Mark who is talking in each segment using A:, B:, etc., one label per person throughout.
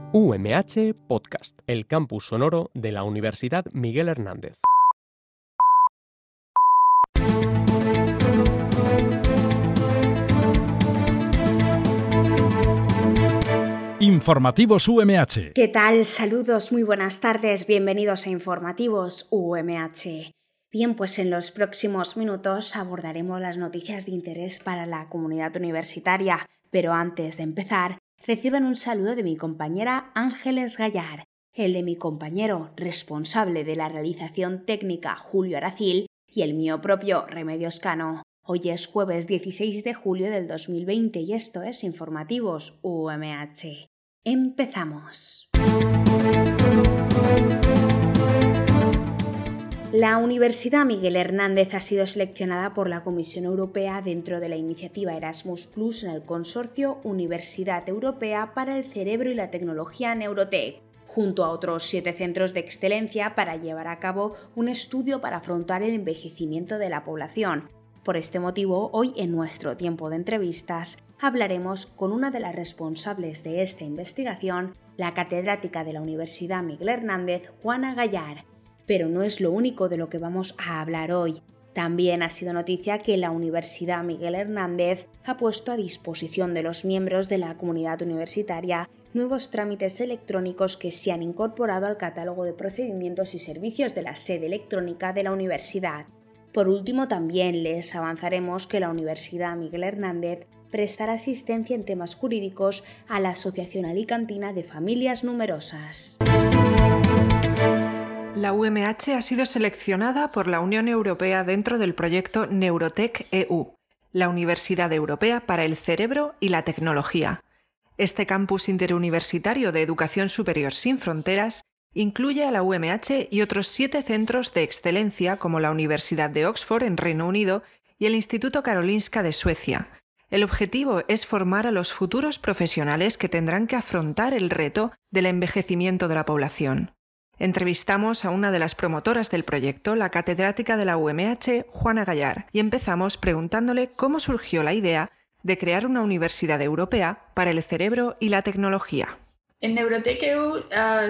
A: UMH Podcast, el campus sonoro de la Universidad Miguel Hernández.
B: Informativos UMH.
C: ¿Qué tal? Saludos, muy buenas tardes, bienvenidos a Informativos UMH. Bien, pues en los próximos minutos abordaremos las noticias de interés para la comunidad universitaria, pero antes de empezar, reciban un saludo de mi compañera Ángeles Gallar, el de mi compañero responsable de la realización técnica Julio Aracil y el mío propio Remedios Cano. Hoy es jueves 16 de julio del 2020 y esto es Informativos UMH. ¡Empezamos! La Universidad Miguel Hernández ha sido seleccionada por la Comisión Europea dentro de la iniciativa Erasmus Plus en el consorcio Universidad Europea para el Cerebro y la Tecnología Neurotech, junto a otros 7 centros de excelencia para llevar a cabo un estudio para afrontar el envejecimiento de la población. Por este motivo, hoy en nuestro tiempo de entrevistas hablaremos con una de las responsables de esta investigación, la catedrática de la Universidad Miguel Hernández, Juana Gallar. Pero no es lo único de lo que vamos a hablar hoy. También ha sido noticia que la Universidad Miguel Hernández ha puesto a disposición de los miembros de la comunidad universitaria nuevos trámites electrónicos que se han incorporado al catálogo de procedimientos y servicios de la sede electrónica de la universidad. Por último, también les avanzaremos que la Universidad Miguel Hernández prestará asistencia en temas jurídicos a la Asociación Alicantina de Familias Numerosas.
D: La UMH ha sido seleccionada por la Unión Europea dentro del proyecto Neurotech EU, la Universidad Europea para el Cerebro y la Tecnología. Este campus interuniversitario de educación superior sin fronteras incluye a la UMH y otros 7 centros de excelencia como la Universidad de Oxford en Reino Unido y el Instituto Karolinska de Suecia. El objetivo es formar a los futuros profesionales que tendrán que afrontar el reto del envejecimiento de la población. Entrevistamos a una de las promotoras del proyecto, la catedrática de la UMH, Juana Gallar, y empezamos preguntándole cómo surgió la idea de crear una universidad europea para el cerebro y la tecnología.
E: En Neurotech EU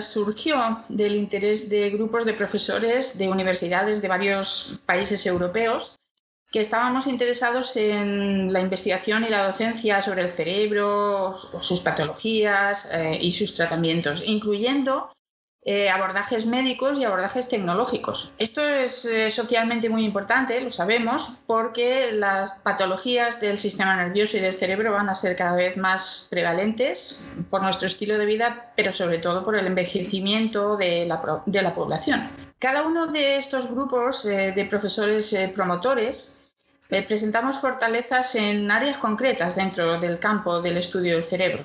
E: surgió del interés de grupos de profesores de universidades de varios países europeos que estábamos interesados en la investigación y la docencia sobre el cerebro, sus patologías y sus tratamientos, incluyendo abordajes médicos y abordajes tecnológicos. Esto es socialmente muy importante, lo sabemos, porque las patologías del sistema nervioso y del cerebro van a ser cada vez más prevalentes por nuestro estilo de vida, pero sobre todo por el envejecimiento de la población. Cada uno de estos grupos de profesores promotores presentamos fortalezas en áreas concretas dentro del campo del estudio del cerebro.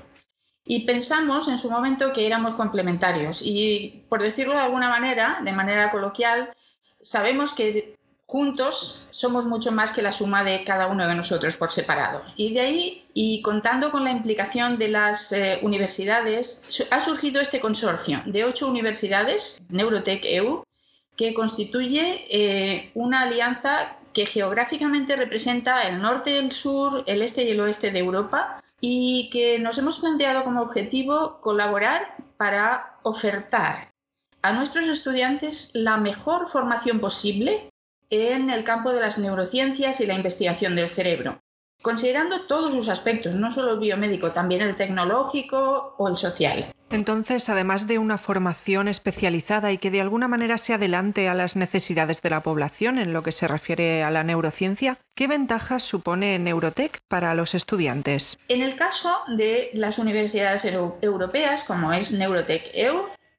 E: Y pensamos en su momento que éramos complementarios y, por decirlo de alguna manera, de manera coloquial, sabemos que juntos somos mucho más que la suma de cada uno de nosotros por separado. Y de ahí, y contando con la implicación de las universidades, ha surgido este consorcio de 8 universidades, Neurotech EU, que constituye una alianza que geográficamente representa el norte, el sur, el este y el oeste de Europa, y que nos hemos planteado como objetivo colaborar para ofertar a nuestros estudiantes la mejor formación posible en el campo de las neurociencias y la investigación del cerebro, considerando todos sus aspectos, no solo el biomédico, también el tecnológico o el social.
D: Entonces, además de una formación especializada y que de alguna manera se adelante a las necesidades de la población en lo que se refiere a la neurociencia, ¿qué ventajas supone Neurotech para los estudiantes?
E: En el caso de las universidades europeas, como es Neurotech EU,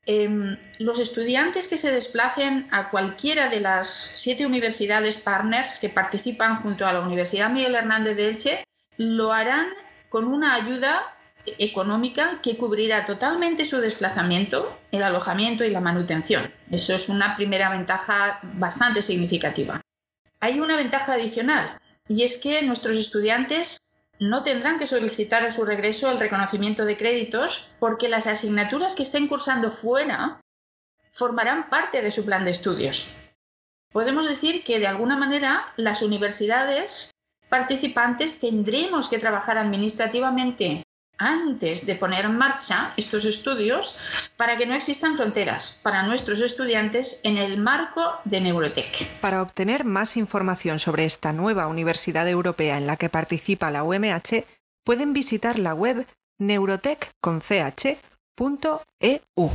E: los estudiantes que se desplacen a cualquiera de las 7 universidades partners que participan junto a la Universidad Miguel Hernández de Elche lo harán con una ayuda económica que cubrirá totalmente su desplazamiento, el alojamiento y la manutención. Eso es una primera ventaja bastante significativa. Hay una ventaja adicional y es que nuestros estudiantes no tendrán que solicitar a su regreso el reconocimiento de créditos porque las asignaturas que estén cursando fuera formarán parte de su plan de estudios. Podemos decir que de alguna manera las universidades participantes tendremos que trabajar administrativamente antes de poner en marcha estos estudios para que no existan fronteras para nuestros estudiantes en el marco de Neurotech.
D: Para obtener más información sobre esta nueva universidad europea en la que participa la UMH, pueden visitar la web neurotech.ch.eu.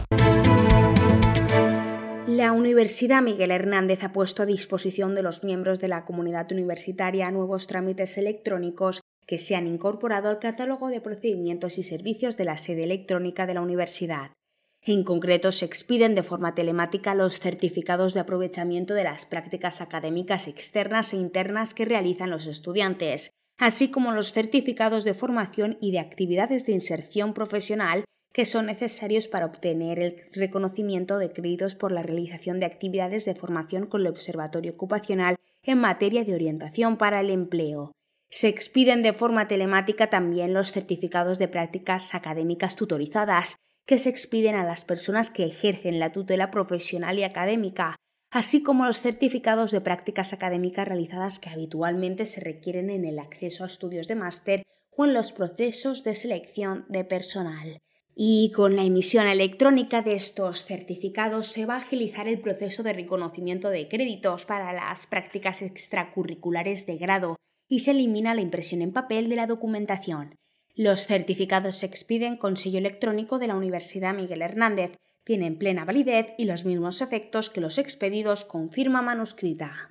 C: La Universidad Miguel Hernández ha puesto a disposición de los miembros de la comunidad universitaria nuevos trámites electrónicos que se han incorporado al catálogo de procedimientos y servicios de la sede electrónica de la universidad. En concreto, se expiden de forma telemática los certificados de aprovechamiento de las prácticas académicas externas e internas que realizan los estudiantes, así como los certificados de formación y de actividades de inserción profesional que son necesarios para obtener el reconocimiento de créditos por la realización de actividades de formación con el Observatorio Ocupacional en materia de orientación para el empleo. Se expiden de forma telemática también los certificados de prácticas académicas tutorizadas, que se expiden a las personas que ejercen la tutela profesional y académica, así como los certificados de prácticas académicas realizadas que habitualmente se requieren en el acceso a estudios de máster o en los procesos de selección de personal. Y con la emisión electrónica de estos certificados se va a agilizar el proceso de reconocimiento de créditos para las prácticas extracurriculares de grado y se elimina la impresión en papel de la documentación. Los certificados se expiden con sello electrónico de la Universidad Miguel Hernández, tienen plena validez y los mismos efectos que los expedidos con firma manuscrita.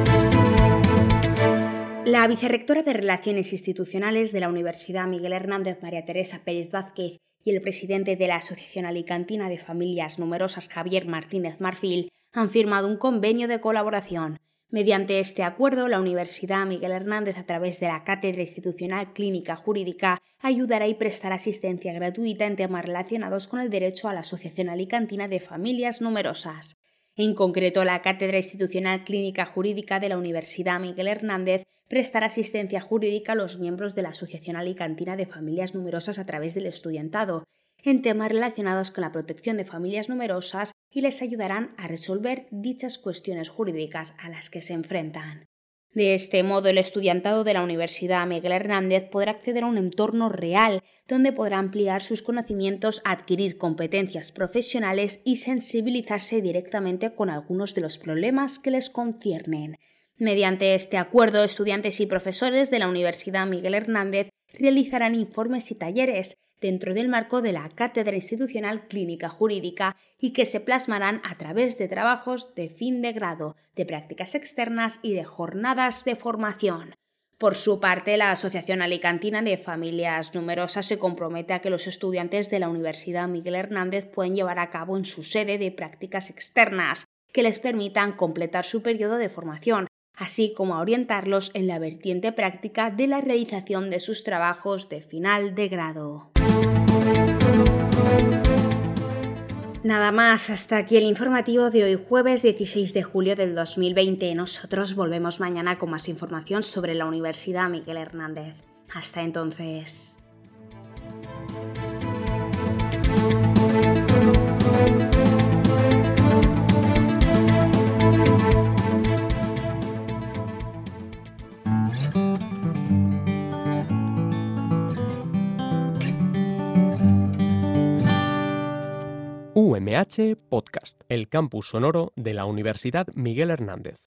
C: La vicerrectora de Relaciones Institucionales de la Universidad Miguel Hernández, María Teresa Pérez Vázquez, y el presidente de la Asociación Alicantina de Familias Numerosas, Javier Martínez Marfil, han firmado un convenio de colaboración. Mediante este acuerdo, la Universidad Miguel Hernández, a través de la Cátedra Institucional Clínica Jurídica, ayudará y prestará asistencia gratuita en temas relacionados con el derecho a la Asociación Alicantina de Familias Numerosas. En concreto, la Cátedra Institucional Clínica Jurídica de la Universidad Miguel Hernández prestará asistencia jurídica a los miembros de la Asociación Alicantina de Familias Numerosas a través del estudiantado, en temas relacionados con la protección de familias numerosas y les ayudarán a resolver dichas cuestiones jurídicas a las que se enfrentan. De este modo, el estudiantado de la Universidad Miguel Hernández podrá acceder a un entorno real donde podrá ampliar sus conocimientos, adquirir competencias profesionales y sensibilizarse directamente con algunos de los problemas que les conciernen. Mediante este acuerdo, estudiantes y profesores de la Universidad Miguel Hernández realizarán informes y talleres dentro del marco de la Cátedra Institucional Clínica Jurídica y que se plasmarán a través de trabajos de fin de grado, de prácticas externas y de jornadas de formación. Por su parte, la Asociación Alicantina de Familias Numerosas se compromete a que los estudiantes de la Universidad Miguel Hernández puedan llevar a cabo en su sede de prácticas externas que les permitan completar su periodo de formación, así como a orientarlos en la vertiente práctica de la realización de sus trabajos de final de grado. Nada más, hasta aquí el informativo de hoy jueves 16 de julio del 2020. Nosotros volvemos mañana con más información sobre la Universidad Miguel Hernández. Hasta entonces.
A: UMH Podcast, el campus sonoro de la Universidad Miguel Hernández.